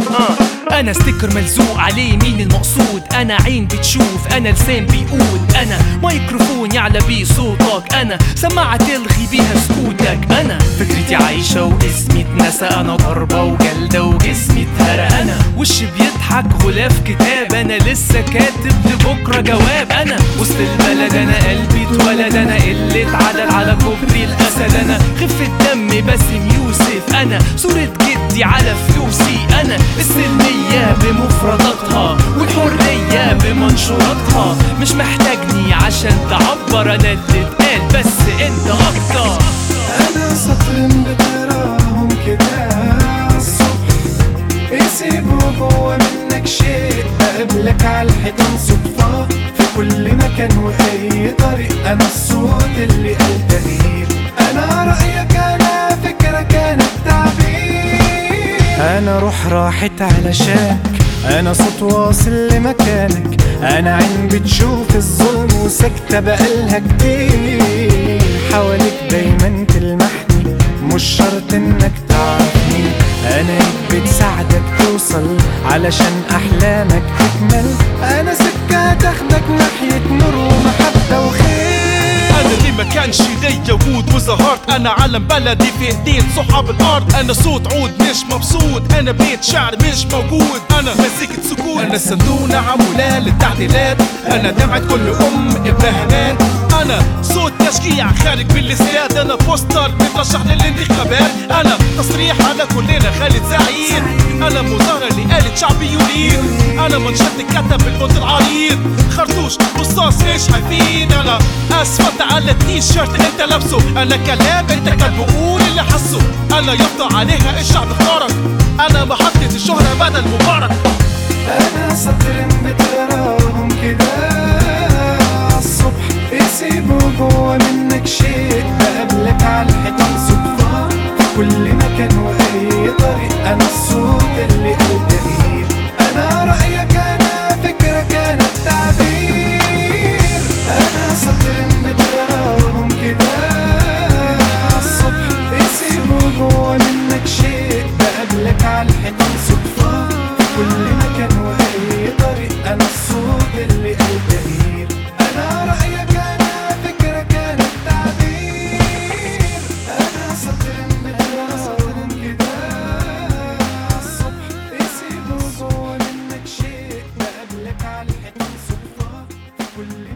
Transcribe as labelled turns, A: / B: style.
A: انا ستيكر ملزوق عليه مين المقصود، انا عين بتشوف، انا لسان بيقول، انا ميكروفون يعلى بيه صوتك، انا سماعة تلغي بيها سكوتك، انا فكرتي عايشة واسمي اتنسى، انا ضربة وجلدة وجسمي اتهرى، انا وشي بيضحك غلاف كتاب، انا لسه كاتب لبكرة جواب، انا وسط البلد انا قلبي اتولد، انا قلة عدد على كوبري الاسد، انا خفة دم باسم يوسف، انا صورة جدي على فلوسي، انا السلمية بمفرداتها والحرية بمنشوراتها، مش محتاجني عشان تعبر، انا اللي اتقال بس انت اكتر.
B: انا سطر بتراهم كده الصبح يسيبوا جوا منك شيء، بقابلك عالحيطان صدفة في كل مكان واي طريق، انا الصوت اللي قال تغيير، انا رأيك، انا فكرك، انا التعبير، انا روح راحت علشانك، انا صوت واصل لمكانك، انا عين بتشوف الظلم وسكتة بقالها كتير، حواليك دايما تلمحني مش شرط انك تعرفني، انا بتساعدك توصل علشان احلامك تكمل، انا سكة تاخدك ناحية نور ومحبة وخير،
C: انا اللي ما كانش ليا وجود وظهرت، انا علم بلدي في ايدين صحاب الارض، انا صوت عود مش مبسوط، انا بيت شعر مش موجود، انا مزيكة سكون، انا صندوق عمولة للتعديلات، انا دمعة كل ابنها مات، انا صوت تشجيع خارج بالاستاد، انا بوستر مترشح للانتخابات، انا تصريح على كلنا خالد سعيد، انا مظاهرة اللي قالت شعبي يريد، انا منشط كتب بالبنط العريض، خرطوش رصاص ايش هيفيد، انا اسفلت على التيشيرت انت لابسه، انا كلام انت كان بقول اللي حسه، انا يفضى عليها الشعب اختارك، انا محطة الشهرة بدل مبارك،
B: انا سطر بتراهم كده الصبح يسيبوا جوا منك شيء، بقابلك عالحيطان صدفة في كل مكان واي طريق، انا الصوت اللي قال تغيير، انا رأيك، انا فكرك، انا التعبير، انا سطر بتراهم كده الصبح يسيبوا جوا منك شيء، بقابلك عالحيطان صدفة في كل مكان واي طريق، انا الصوت اللي قال تغيير، انا رأيك، انا فكرك، انا التعبير، انا سطر بتراهم كده الصبح يسيبوا جوا منك شيء، بقابلك عالحيطان صدفة في كل